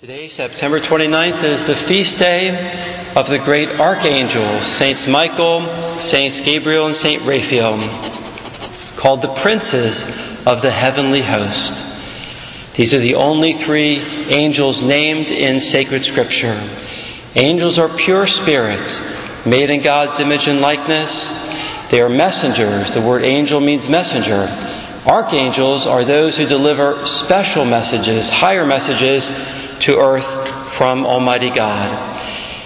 Today, September 29th, is the feast day of the great archangels, Saints Michael, Saints Gabriel, and Saint Raphael, called the princes of the heavenly host. These are the only three angels named in sacred scripture. Angels are pure spirits, made in God's image and likeness. They are messengers. The word angel means messenger. Archangels are those who deliver special messages, higher messages, to earth from Almighty God.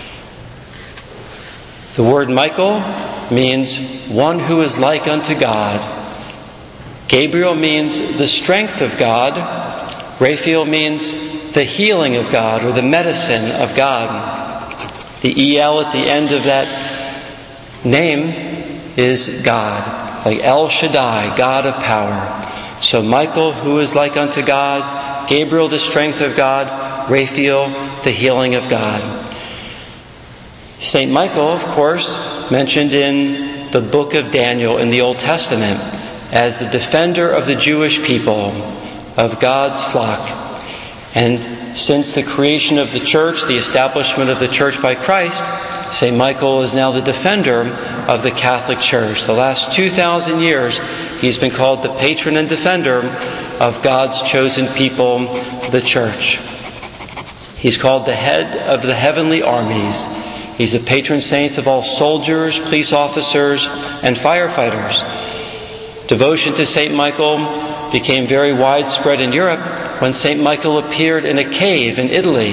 The word Michael means one who is like unto God. Gabriel means the strength of God. Raphael means the healing of God or the medicine of God. The EL at the end of that name is God, like El Shaddai, God of power. So Michael, who is like unto God, Gabriel, the strength of God, Raphael, the healing of God. Saint Michael, of course, mentioned in the book of Daniel in the Old Testament as the defender of the Jewish people, of God's flock. And since the creation of the church, the establishment of the church by Christ, Saint Michael is now the defender of the Catholic Church. The last 2,000 years, he's been called the patron and defender of God's chosen people, the church. He's called the head of the heavenly armies. He's a patron saint of all soldiers, police officers, and firefighters. Devotion to Saint Michael became very widespread in Europe when Saint Michael appeared in a cave in Italy,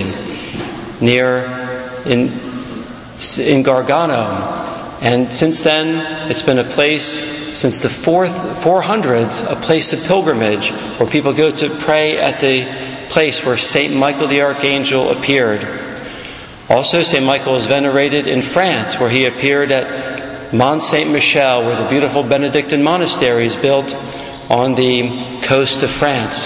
in Gargano. And since then, it's been a place, since the 400s, a place of pilgrimage where people go to pray at the place where Saint Michael the Archangel appeared. Also, Saint Michael is venerated in France, where he appeared at Mont Saint Michel, where the beautiful Benedictine monastery is built on the coast of France.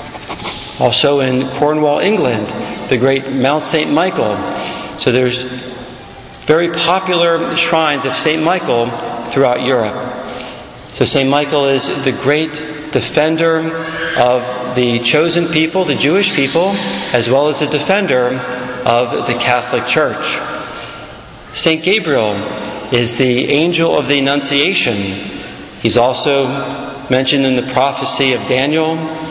Also in Cornwall, England, the great Mount Saint Michael. So there's very popular shrines of Saint Michael throughout Europe. So Saint Michael is the great defender of the chosen people, the Jewish people, as well as the defender of the Catholic Church. Saint Gabriel is the angel of the Annunciation. He's also mentioned in the prophecy of Daniel,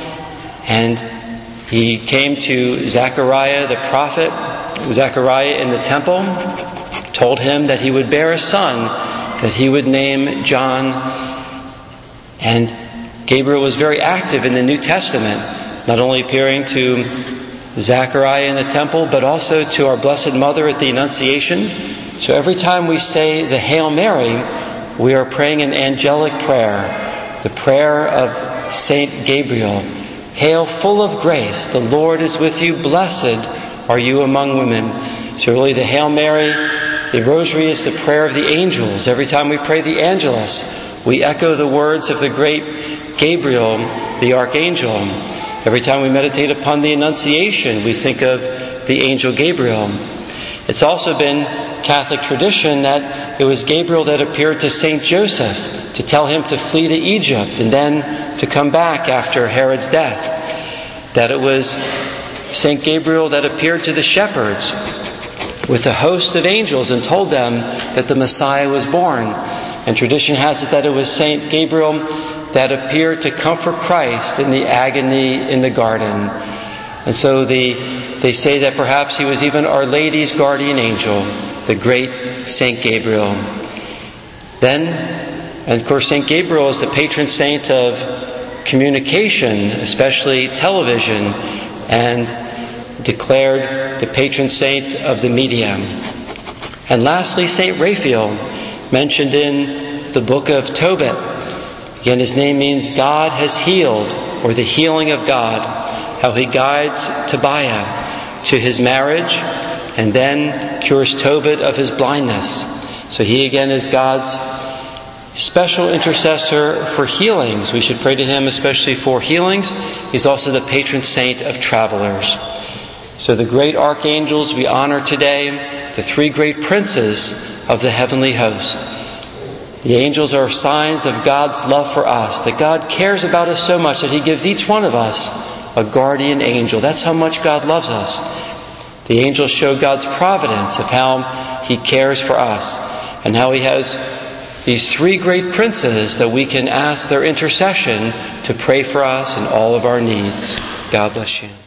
and he came to Zechariah the prophet, Zechariah in the temple, told him that he would bear a son, that he would name John. And Gabriel was very active in the New Testament, not only appearing to Zechariah in the temple, but also to our Blessed Mother at the Annunciation. So every time we say the Hail Mary, we are praying an angelic prayer, the prayer of Saint Gabriel. Hail, full of grace, the Lord is with you, blessed are you among women. So really the Hail Mary, the Rosary is the prayer of the angels. Every time we pray the Angelus, we echo the words of the great Gabriel, the Archangel. Every time we meditate upon the Annunciation, we think of the angel Gabriel. It's also been Catholic tradition that it was Gabriel that appeared to Saint Joseph to tell him to flee to Egypt and then to come back after Herod's death. That it was Saint Gabriel that appeared to the shepherds with a host of angels and told them that the Messiah was born. And tradition has it that it was Saint Gabriel that appeared to comfort Christ in the agony in the garden. And so they say that perhaps he was even Our Lady's guardian angel, the great Saint Gabriel. Then, and of course, Saint Gabriel is the patron saint of communication, especially television, and declared the patron saint of the media. And lastly, Saint Raphael, mentioned in the book of Tobit. Again, his name means God has healed, or the healing of God. How he guides Tobiah to his marriage and then cures Tobit of his blindness. So he again is God's special intercessor for healings. We should pray to him especially for healings. He's also the patron saint of travelers. So the great archangels we honor today, the three great princes of the heavenly host. The angels are signs of God's love for us, that God cares about us so much that he gives each one of us a guardian angel. That's how much God loves us. The angels show God's providence of how He cares for us and how He has these three great princes that we can ask their intercession to pray for us in all of our needs. God bless you.